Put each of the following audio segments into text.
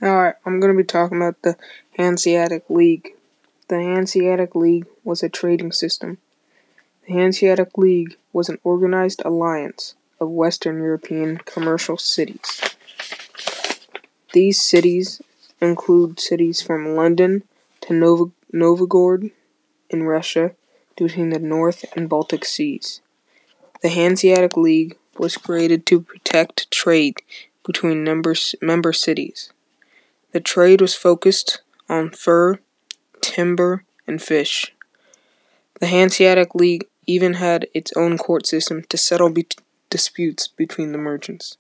Alright, I'm going to be talking about the Hanseatic League. The Hanseatic League was a trading system. The Hanseatic League was an organized alliance of Western European commercial cities. These cities include cities from London to Novgorod in Russia between the North and Baltic Seas. The Hanseatic League was created to protect trade between member cities. The trade was focused on fur, timber, and fish. The Hanseatic League even had its own court system to settle disputes between the merchants.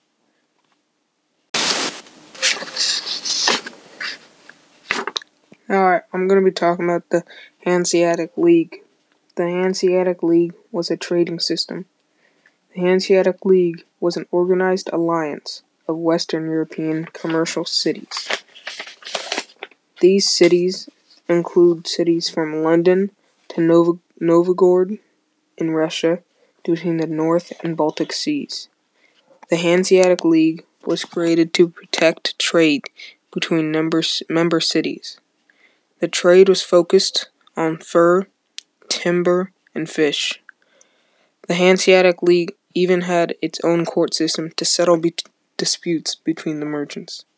Alright, I'm going to be talking about the Hanseatic League. The Hanseatic League was a trading system. The Hanseatic League was an organized alliance of Western European commercial cities. These cities include cities from London to Novgorod in Russia between the North and Baltic Seas. The Hanseatic League was created to protect trade between member cities. The trade was focused on fur, timber, and fish. The Hanseatic League even had its own court system to settle disputes between the merchants.